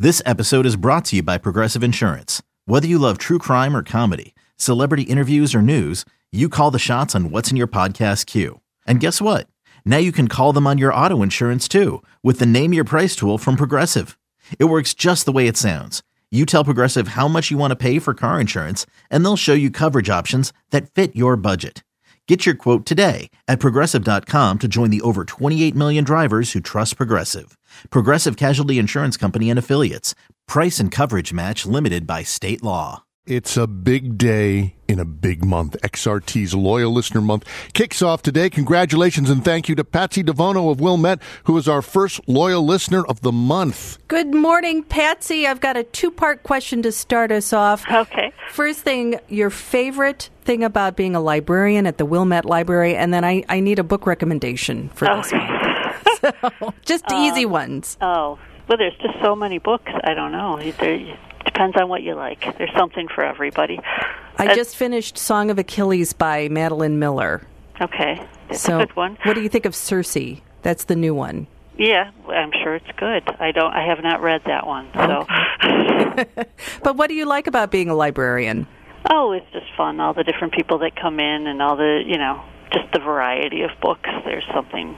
This episode is brought to you by Progressive Insurance. Whether you love true crime or comedy, celebrity interviews or news, you call the shots on what's in your podcast queue. And guess what? Now you can call them on your auto insurance too with the Name Your Price tool from Progressive. It works just the way it sounds. You tell Progressive how much you want to pay for car insurance, and they'll show you coverage options that fit your budget. Get your quote today at Progressive.com to join the over 28 million drivers who trust Progressive. Progressive Casualty Insurance Company and Affiliates. Price and coverage match limited by state law. It's a big day in a big month. XRT's Loyal Listener Month kicks off today. Congratulations and thank you to Patsy Devono of Wilmette, who is our first Loyal Listener of the month. Good morning, Patsy. I've got a two-part question to start us off. Okay. First thing, your favorite thing about being a librarian at the Wilmette Library, and then I need a book recommendation for this one. So, just easy ones. Oh, well, there's just so many books. I don't know. Depends on what you like. There's something for everybody. I just finished Song of Achilles by Madeline Miller. Okay. It's so a good one. What do you think of Circe? That's the new one. Yeah, I'm sure it's good. I have not read that one. So. Okay. But what do you like about being a librarian? Oh, it's just fun. All the different people that come in and all the, just the variety of books. There's something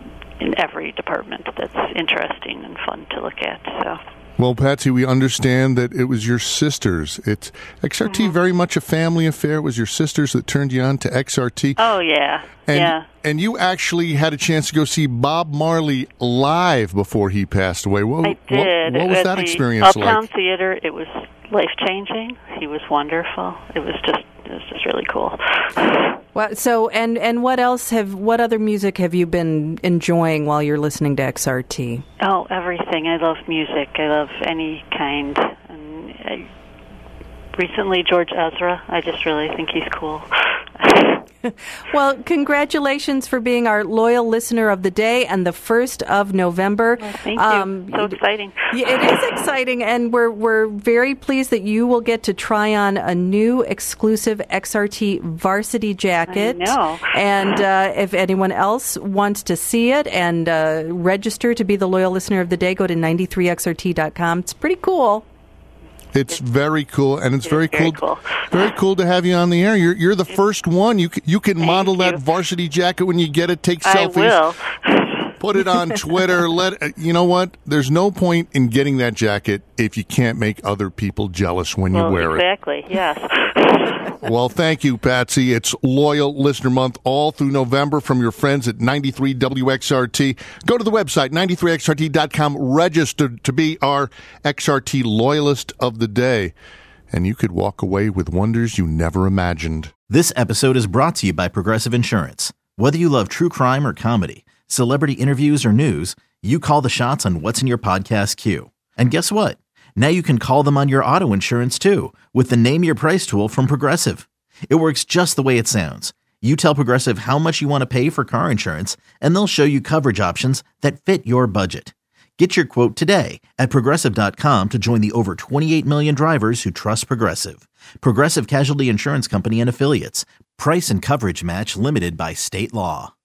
in every department that's interesting and fun to look at. So. Well, Patsy, we understand that it was your sisters. It's XRT very much a family affair. It was your sisters that turned you on to XRT. Oh, yeah. And you actually had a chance to go see Bob Marley live before he passed away. I did. What was that experience like? Uptown Theater, it was life-changing. He was wonderful. It was just really cool. Well, so and what other music have you been enjoying while you're listening to XRT? Oh, everything. I love music. I love any kind. And recently, George Ezra. I just really think he's cool. Well, congratulations for being our loyal listener of the day and the 1st of November. Well, thank you. So exciting. Yeah, it is exciting, and we're very pleased that you will get to try on a new exclusive XRT varsity jacket. I know. And if anyone else wants to see it and register to be the loyal listener of the day, go to 93xrt.com. It's pretty cool. It's very cool, and it's very cool. Very cool to have you on the air. You're the first one. You can model that varsity jacket when you get it. Take selfies. I will. Put it on Twitter. You know what? There's no point in getting that jacket if you can't make other people jealous when you wear exactly. it. Exactly. Yes. Well, thank you, Patsy. It's Loyal Listener Month all through November from your friends at 93 WXRT. Go to the website, 93xrt.com. Register to be our XRT Loyalist of the Day. And you could walk away with wonders you never imagined. This episode is brought to you by Progressive Insurance. Whether you love true crime or comedy, celebrity interviews or news, you call the shots on what's in your podcast queue. And guess what? Now you can call them on your auto insurance too with the Name Your Price tool from Progressive. It works just the way it sounds. You tell Progressive how much you want to pay for car insurance, and they'll show you coverage options that fit your budget. Get your quote today at Progressive.com to join the over 28 million drivers who trust Progressive. Progressive Casualty Insurance Company and Affiliates. Price and coverage match limited by state law.